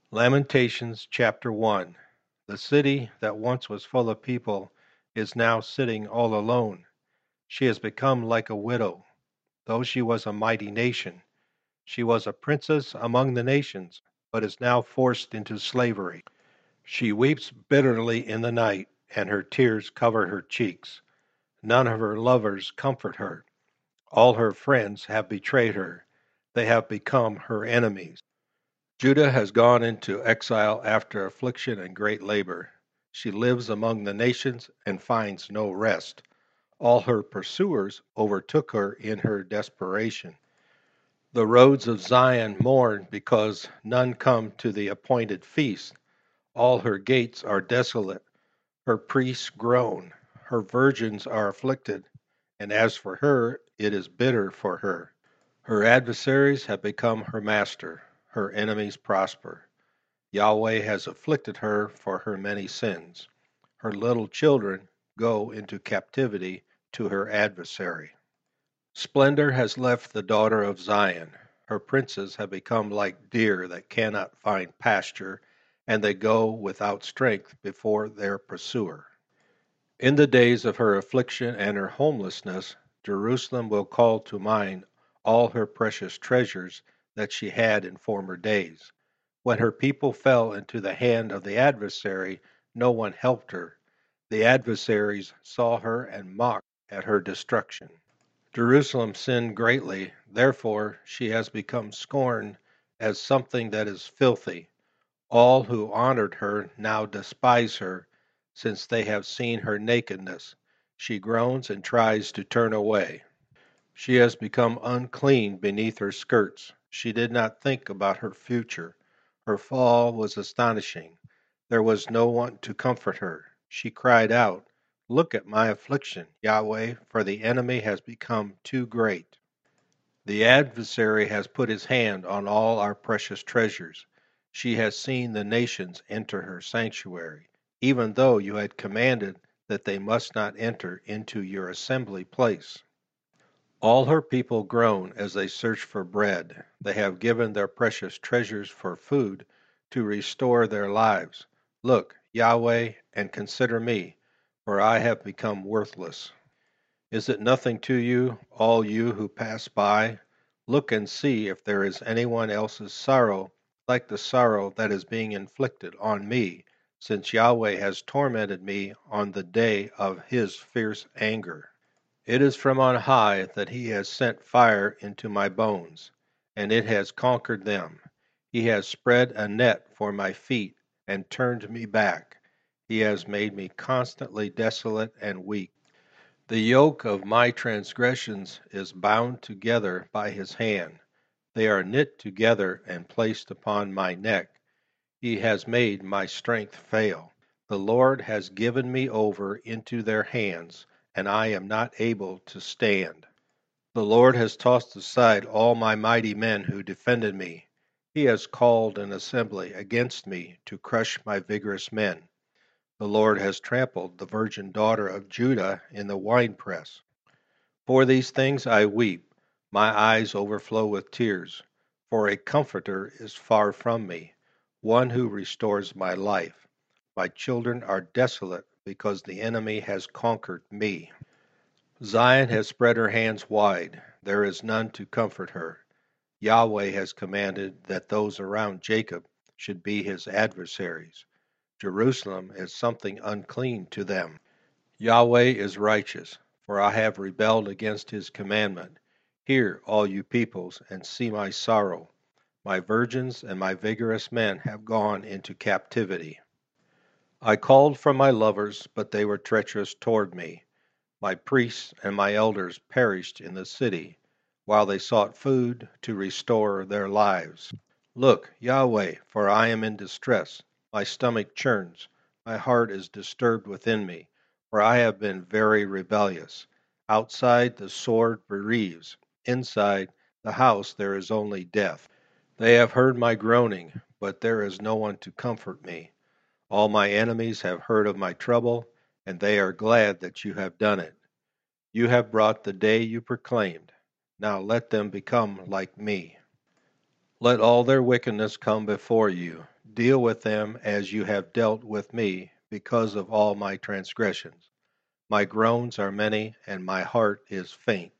Lamentations chapter 1. The city that once was full of people is now sitting all alone. She has become like a widow, though she was a mighty nation. She was a princess among the nations, but is now forced into slavery. She weeps bitterly in the night, and her tears cover her cheeks. None of her lovers comfort her. All her friends have betrayed her. They have become her enemies. Judah has gone into exile after affliction and great labor. She lives among the nations and finds no rest. All her pursuers overtook her in her desperation. The roads of Zion mourn because none come to the appointed feast. All her gates are desolate. Her priests groan. Her virgins are afflicted. And as for her, it is bitter for her. Her adversaries have become her master. Her enemies prosper. Yahweh has afflicted her for her many sins. Her little children go into captivity to her adversary. Splendor has left the daughter of Zion. Her princes have become like deer that cannot find pasture, and they go without strength before their pursuer. In the days of her affliction and her homelessness, Jerusalem will call to mind all her precious treasures that she had in former days. When her people fell into the hand of the adversary, no one helped her. The adversaries saw her and mocked at her destruction. Jerusalem sinned greatly, therefore she has become scorned as something that is filthy. All who honored her now despise her, since they have seen her nakedness. She groans and tries to turn away. She has become unclean beneath her skirts. She did not think about her future. Her fall was astonishing. There was no one to comfort her. She cried out, "Look at my affliction, Yahweh, for the enemy has become too great." The adversary has put his hand on all our precious treasures. She has seen the nations enter her sanctuary, even though you had commanded that they must not enter into your assembly place. All her people groan as they search for bread. They have given their precious treasures for food to restore their lives. Look, Yahweh, and consider me, for I have become worthless. Is it nothing to you, all you who pass by? Look and see if there is anyone else's sorrow like the sorrow that is being inflicted on me, since Yahweh has tormented me on the day of his fierce anger. It is from on high that he has sent fire into my bones, and it has conquered them. He has spread a net for my feet and turned me back. He has made me constantly desolate and weak. The yoke of my transgressions is bound together by his hand. They are knit together and placed upon my neck. He has made my strength fail. The Lord has given me over into their hands, and I am not able to stand. The Lord has tossed aside all my mighty men who defended me. He has called an assembly against me to crush my vigorous men. The Lord has trampled the virgin daughter of Judah in the winepress. For these things I weep, my eyes overflow with tears, for a comforter is far from me, one who restores my life. My children are desolate because the enemy has conquered me. Zion has spread her hands wide, there is none to comfort her. Yahweh has commanded that those around Jacob should be his adversaries. Jerusalem is something unclean to them. Yahweh is righteous, for I have rebelled against his commandment. Hear, all you peoples, and see my sorrow. My virgins and my vigorous men have gone into captivity. I called for my lovers, but they were treacherous toward me. My priests and my elders perished in the city, while they sought food to restore their lives. Look, Yahweh, for I am in distress. My stomach churns. My heart is disturbed within me, for I have been very rebellious. Outside the sword bereaves. Inside the house there is only death. They have heard my groaning, but there is no one to comfort me. All my enemies have heard of my trouble, and they are glad that you have done it. You have brought the day you proclaimed. Now let them become like me. Let all their wickedness come before you. Deal with them as you have dealt with me, because of all my transgressions. My groans are many, and my heart is faint.